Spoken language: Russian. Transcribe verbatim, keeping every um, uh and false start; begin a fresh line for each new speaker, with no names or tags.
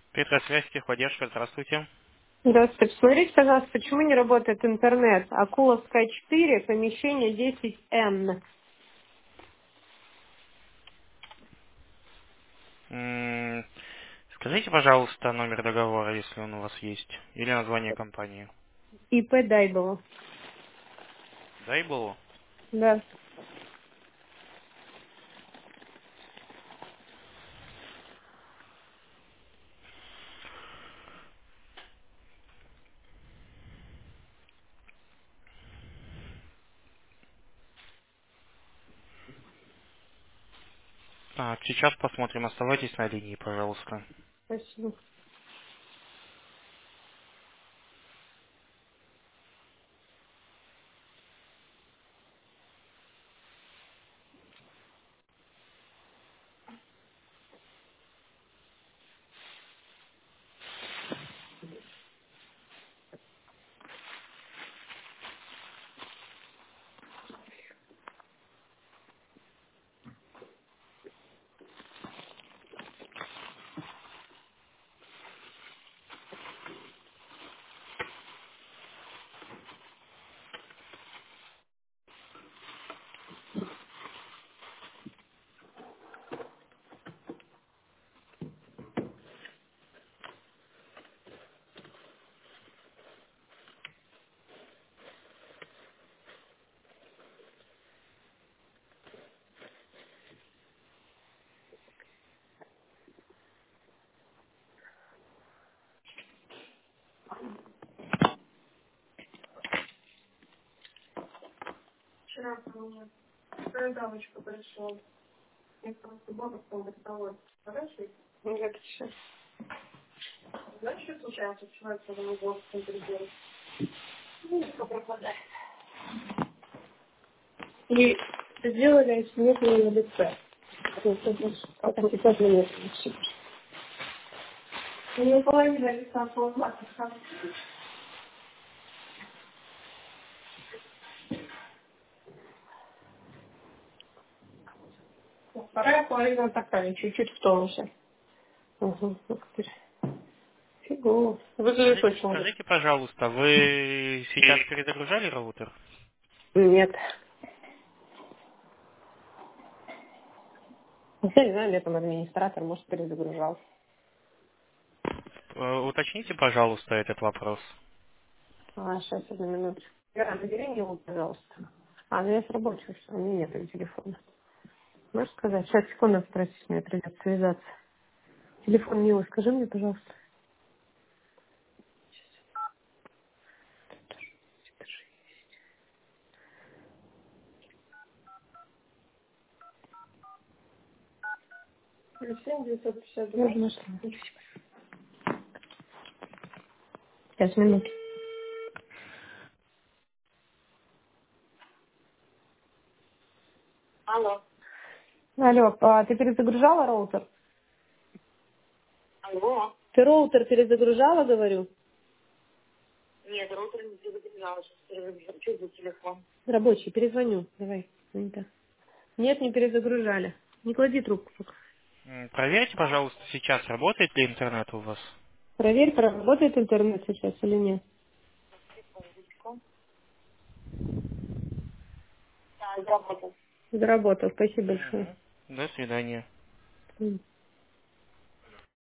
Петросвязь, техподдержка, здравствуйте.
Здравствуйте. Посмотрите, пожалуйста, почему не работает интернет? Акуловская четыре, помещение десять эн.
М, Скажите, пожалуйста, номер договора, если он у вас есть, или название компании.
ИП Дайбово.
Дай было.
Да.
Так, сейчас посмотрим. Оставайтесь на линии, пожалуйста.
Спасибо. Вчера ко мне вторая дамочка пришла. Я просто бабушка там разговор. Хорошо? Нет, сейчас. Знаешь, что случается? Человек, когда мы голос придет. Ну, что пропадает. И сделали симметрию на лице. Вот это ж, а так и так мне не. У нее половина лица поломата. Вторая половина такая, чуть-чуть в тонусе. Угу. Фигово. Выглядит
Скажите,
очень лучше.
скажите, пожалуйста, вы сейчас перезагружали роутер?
Нет. Я не знаю, где там администратор, может, перезагружал.
Э, Уточните, пожалуйста, этот вопрос.
А, сейчас, одну минуту. Вера, набери его, пожалуйста. А, ну я с рабочего, что у меня нет телефона. Можешь сказать? Сейчас, секунду, спросить, мне придется связаться. Телефон Милы, скажи мне, пожалуйста. семь девятьсот пятьдесят два. Можно что? Пять минут.
Алло.
Алло, а ты перезагружала роутер?
Алло.
Ты роутер перезагружала, говорю?
Нет, роутер не перезагружала. Сейчас перезагружу. Что за телефон?
Рабочий, перезвоню. Давай. Занята. Нет, не перезагружали. Не клади трубку пока.
М, Проверьте, пожалуйста, сейчас работает ли интернет у вас.
Проверь, работает интернет сейчас или нет.
Секундочку. Да, заработал.
Заработал. Спасибо большое.
Мгм. До свидания.
М.